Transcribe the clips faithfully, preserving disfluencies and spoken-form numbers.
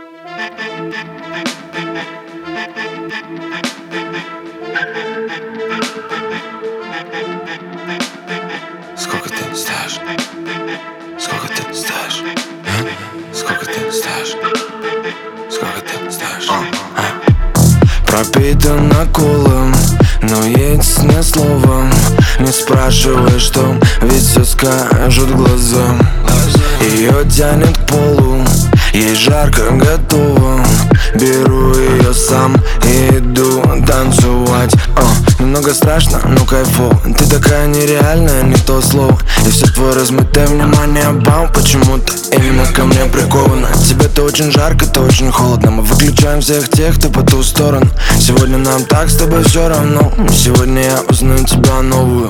Сколько ты стоишь? Сколько ты стоишь? А? Сколько ты стоишь? Сколько ты стоишь? А? А? Пропитан наколом, но есть не словом. Не спрашивай, что, ведь все скажут глазам. Ее тянет к полу, ей жарко, готово. Беру ее сам и иду танцевать. О, немного страшно, но кайфово. Ты такая нереальная, не то слово. И все твое размытое внимание бам, почему-то именно ко мне приковано. Тебе-то очень жарко, то очень холодно. Мы выключаем всех тех, кто по ту сторону. Сегодня нам так с тобой все равно. Сегодня я узнаю тебя новую.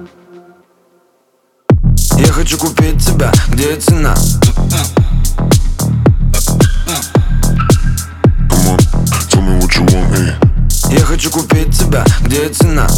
Я хочу купить тебя, где цена? Я хочу купить тебя, где цена?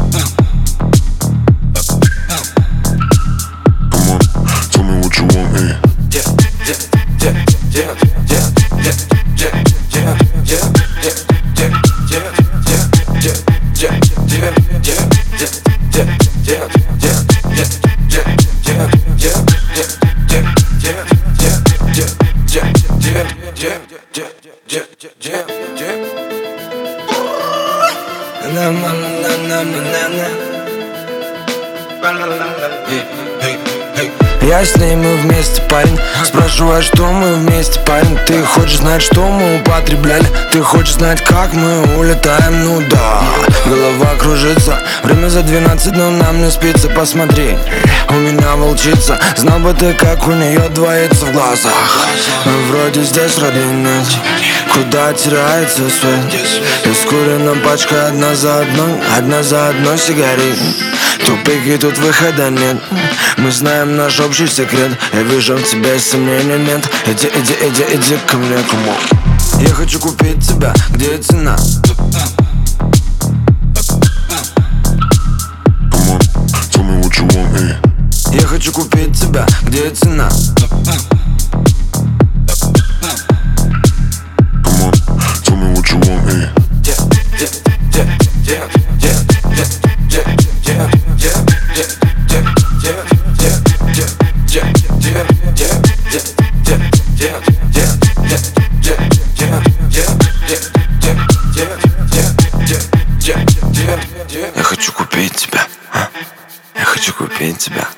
Я с ней, мы вместе, парень. Спрашиваю, что мы вместе, парень. Ты хочешь знать, что мы употребляли? Ты хочешь знать, как мы улетаем? Ну да, голова кружится. Время за двенадцать, но нам не спится. Посмотри, у меня волчица. Знал бы ты, как у нее двоится в глазах. Вроде здесь вроде нет. Куда теряется свет? Искурена пачка одна за одной, одна за одной сигарет. Тупик и тут выхода нет. Мы знаем наш общий секрет. Я вижу в тебе сомнений нет. Иди, иди, иди, иди ко мне, кому. Я хочу купить тебя, где цена? Я хочу купить тебя, где цена? Я хочу купить тебя, а? Я хочу купить тебя.